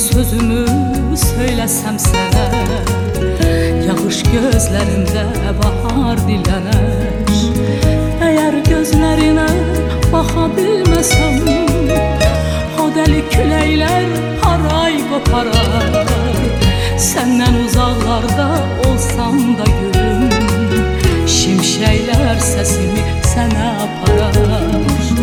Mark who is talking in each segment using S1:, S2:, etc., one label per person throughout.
S1: sözümü söylesem sana, yağış gözlerinde bahar dilenir. Eğer gözlerine bakabilmesem, o deli küleyler haray koparar. Senden uzaklarda olsam da gülüm, şimşekler sesimi sana aparar.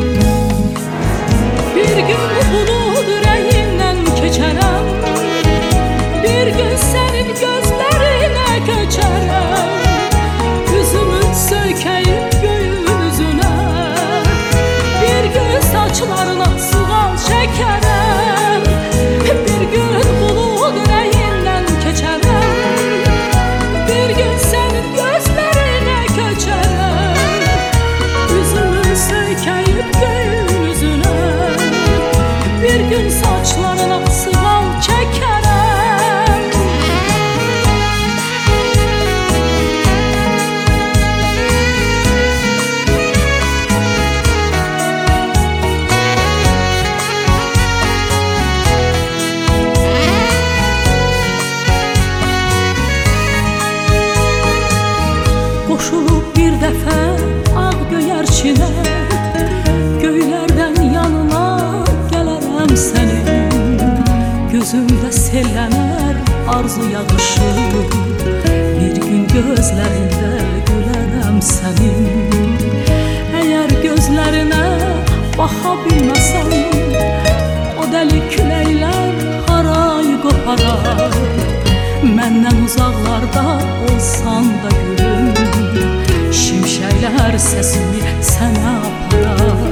S1: Bir gün bulut reyinden keçerem, bir gün senin gözlerine köçerem. Yüzümü söykeyip göğün üzüne, bir gün saçlarına sual çekerem. Bir gün bulut reyinden keçerem, bir gün senin gözlerine köçerem. Yüzümü söykeyip göğün üzüne, bir gün saçlarına sıval çekerem. Koşulup bir dəfə ağ göyərçinə, göylərdən yanına gələrəm sənin. Gözümdə sellənər arzu yağışı, bir gün gözlərində gülərəm sənin. Əgər gözlərinə baxa bilməsəm, o dəli küləklər haray qoparar. Məndən uzaqlarda olsan da gülüm, şimşəklər səsimi sənə aparar.